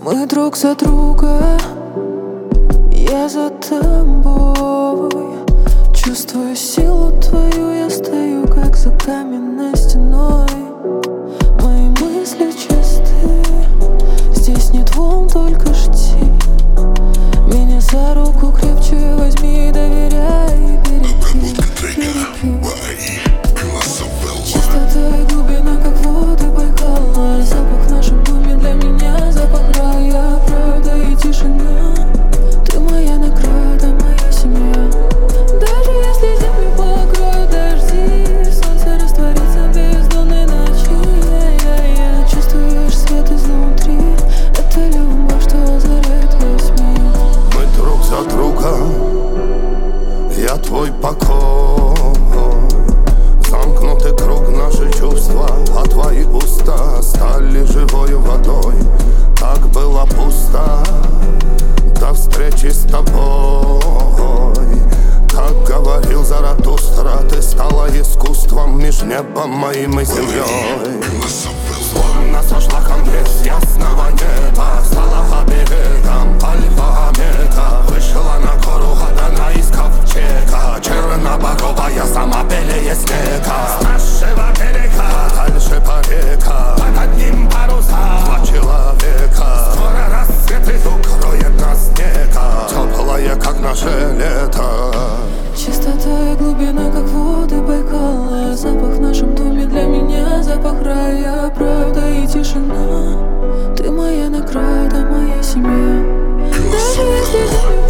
Мы друг за друга, я за тобой. Чувствую силу твою, я стою как за каменной стеной. Мои мысли чисты, здесь нет волн, только жди. Меня за руку крепче возьми и доверяй, береги. Чистота и глубина, как воды Байкала. Запах в нашем доме для меня, запах рая, правда и тишина. Ты моя награда, моя семья. Даже если землю покроют дожди, солнце растворится в бездонной ночи. Чувствуешь свет изнутри, это любовь, что озаряет весь мир. Мы друг за друга, я твой покой. Замкнутый круг, наши чувства, а твои уста стали живою водой. Так было пусто до встречи с тобой. Как говорил Заратустра, ты стала искусством меж небом моим и землей. Словно сошла конец ясного неба, стала оберегом альфа-омега. Вышла на гору Гадана из ковчега, черноборовая, сама белее снега. С нашего берега дальше по река, под одним паруса два человека. Скоро рассвет укроет нас снега, теплое, как наше лето. Чистота и глубина, как воды Байкала. Запах в нашем доме для меня, запах рая, правда и тишина. Ты моя награда, моя семья. Даже если